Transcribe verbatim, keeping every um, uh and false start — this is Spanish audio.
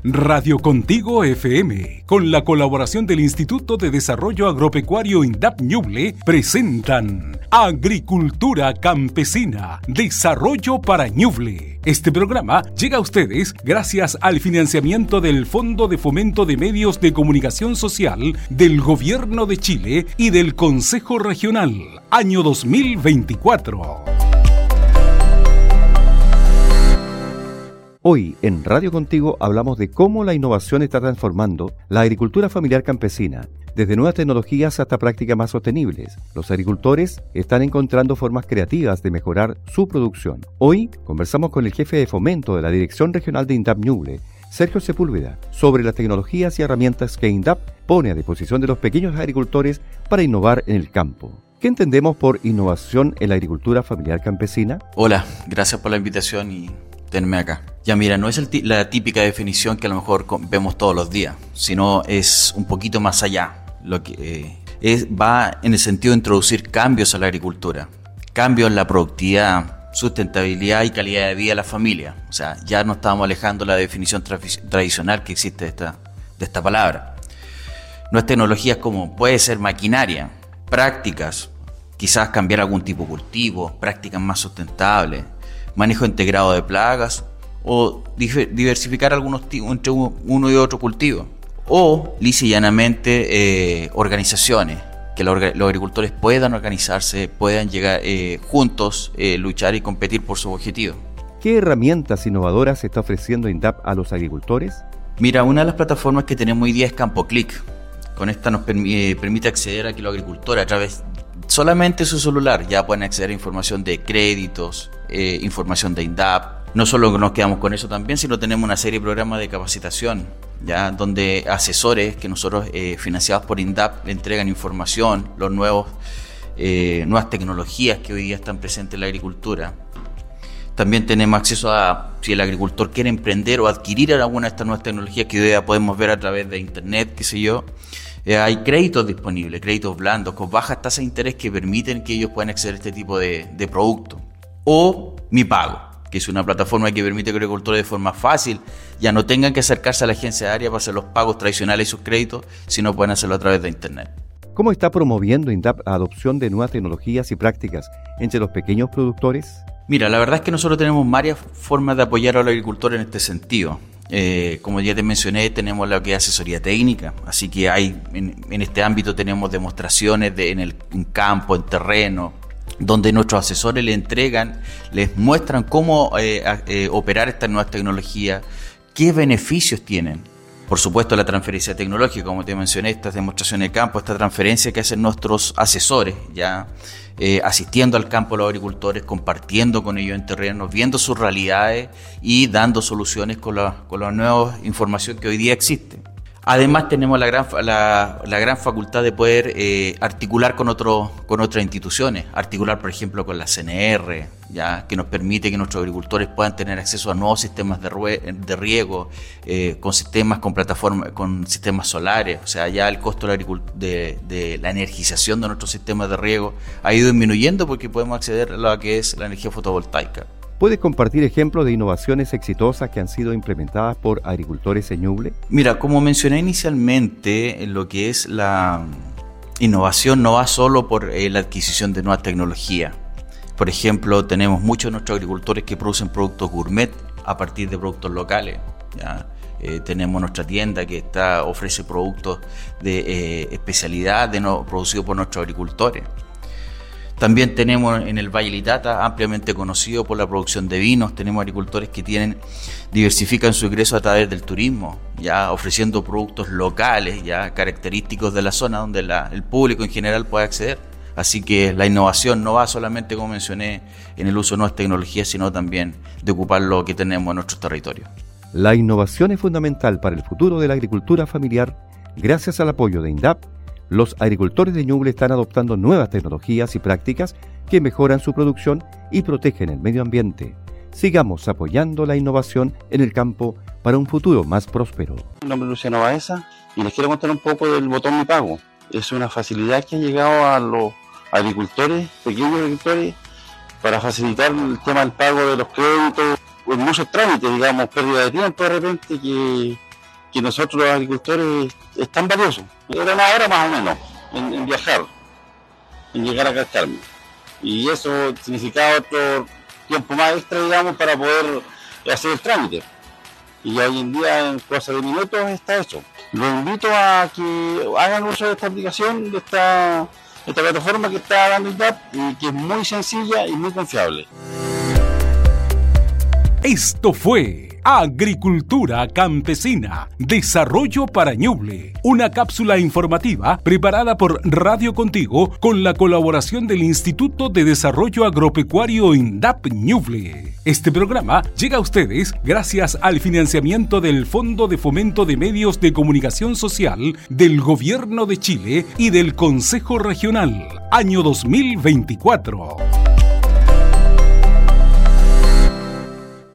Radio Contigo F M, con la colaboración del Instituto de Desarrollo Agropecuario INDAP Ñuble, presentan Agricultura Campesina, Desarrollo para Ñuble. Este programa llega a ustedes gracias al financiamiento del Fondo de Fomento de Medios de Comunicación Social del Gobierno de Chile y del Consejo Regional, año dos mil veinticuatro. Hoy en Radio Contigo hablamos de cómo la innovación está transformando la agricultura familiar campesina, desde nuevas tecnologías hasta prácticas más sostenibles. Los agricultores están encontrando formas creativas de mejorar su producción. Hoy conversamos con el jefe de fomento de la Dirección Regional de INDAP Ñuble, Sergio Sepúlveda, sobre las tecnologías y herramientas que INDAP pone a disposición de los pequeños agricultores para innovar en el campo. ¿Qué entendemos por innovación en la agricultura familiar campesina? Hola, gracias por la invitación y tenerme acá. Ya mira, no es el t- la típica definición que a lo mejor vemos todos los días, sino es un poquito más allá. Lo que eh, es, va en el sentido de introducir cambios a la agricultura, cambios en la productividad, sustentabilidad y calidad de vida de la familia. O sea, ya nos estamos alejando de la definición tra- tradicional que existe de esta, de esta palabra. Nuevas tecnologías como puede ser maquinaria, prácticas, quizás cambiar algún tipo de cultivo, prácticas más sustentables, manejo integrado de plagas o diversificar algunos tipos entre uno y otro cultivo, o lisa y llanamente eh, organizaciones, que los, los agricultores puedan organizarse, puedan llegar eh, juntos, eh, luchar y competir por sus objetivos. ¿Qué herramientas innovadoras está ofreciendo INDAP a los agricultores? Mira, una de las plataformas que tenemos hoy día es CampoClick. Con esta nos perm- eh, permite acceder a que los agricultores a través solamente de su celular ya pueden acceder a información de créditos, eh, información de INDAP. No solo nos quedamos con eso también, sino tenemos una serie de programas de capacitación, ya donde asesores que nosotros eh, financiados por INDAP le entregan información, los nuevos eh, nuevas tecnologías que hoy día están presentes en la agricultura. También tenemos acceso a, si el agricultor quiere emprender o adquirir alguna de estas nuevas tecnologías que hoy día podemos ver a través de internet, qué sé yo, eh, hay créditos disponibles, créditos blandos con bajas tasas de interés que permiten que ellos puedan acceder a este tipo de, de productos. O Mi Pago, que es una plataforma que permite que los agricultores de forma fácil ya no tengan que acercarse a la agencia de área para hacer los pagos tradicionales y sus créditos, sino pueden hacerlo a través de internet. ¿Cómo está promoviendo INDAP la adopción de nuevas tecnologías y prácticas entre los pequeños productores? Mira, la verdad es que nosotros tenemos varias formas de apoyar a los agricultores en este sentido. Eh, como ya te mencioné, tenemos lo que es asesoría técnica, así que hay en, en este ámbito tenemos demostraciones de, en el en campo, en terreno, donde nuestros asesores le entregan, les muestran cómo eh, eh, operar estas nuevas tecnologías, qué beneficios tienen. Por supuesto, la transferencia tecnológica, como te mencioné, estas demostraciones de campo, esta transferencia que hacen nuestros asesores, ya eh, asistiendo al campo a los agricultores, compartiendo con ellos en terreno, viendo sus realidades y dando soluciones con la, con la nueva información que hoy día existe. Además tenemos la gran, la, la gran facultad de poder eh, articular con, otro, con otras instituciones, articular por ejemplo con la C N R, ya que nos permite que nuestros agricultores puedan tener acceso a nuevos sistemas de, rue, de riego, eh, con sistemas, con plataformas, con sistemas solares. O sea, ya el costo de la, de, de la energización de nuestros sistemas de riego ha ido disminuyendo porque podemos acceder a lo que es la energía fotovoltaica. ¿Puedes compartir ejemplos de innovaciones exitosas que han sido implementadas por agricultores en Ñuble? Mira, como mencioné inicialmente, lo que es la innovación no va solo por eh, la adquisición de nuevas tecnologías. Por ejemplo, tenemos muchos de nuestros agricultores que producen productos gourmet a partir de productos locales, ¿ya? Eh, tenemos nuestra tienda que está, ofrece productos de eh, especialidad de no, producidos por nuestros agricultores. También tenemos en el Valle Litata, ampliamente conocido por la producción de vinos, tenemos agricultores que tienen, diversifican su ingreso a través del turismo, ya ofreciendo productos locales, ya característicos de la zona donde la, el público en general puede acceder. Así que la innovación no va solamente, como mencioné, en el uso de nuevas tecnologías, sino también de ocupar lo que tenemos en nuestros territorios. La innovación es fundamental para el futuro de la agricultura familiar. Gracias al apoyo de INDAP, los agricultores de Ñuble están adoptando nuevas tecnologías y prácticas que mejoran su producción y protegen el medio ambiente. Sigamos apoyando la innovación en el campo para un futuro más próspero. Mi nombre es Luciano Baeza y les quiero contar un poco del botón Mi Pago. Es una facilidad que ha llegado a los agricultores, pequeños agricultores, para facilitar el tema del pago de los créditos, en muchos trámites, digamos, pérdida de tiempo de repente, que que nosotros los agricultores es tan valioso. Era una hora más o menos en, en viajar, en llegar a Cascarme. Y eso significaba otro tiempo más extra, digamos, para poder hacer el trámite. Y hoy en día, en cosa de minutos, está hecho. Los invito a que hagan uso de esta aplicación, de esta, esta plataforma que está dando I N D A P y que es muy sencilla y muy confiable. Esto fue Agricultura Campesina, Desarrollo para Ñuble, una cápsula informativa preparada por Radio Contigo con la colaboración del Instituto de Desarrollo Agropecuario I N D A P Ñuble. Este programa llega a ustedes gracias al financiamiento del Fondo de Fomento de Medios de Comunicación Social del Gobierno de Chile y del Consejo Regional, año dos mil veinticuatro.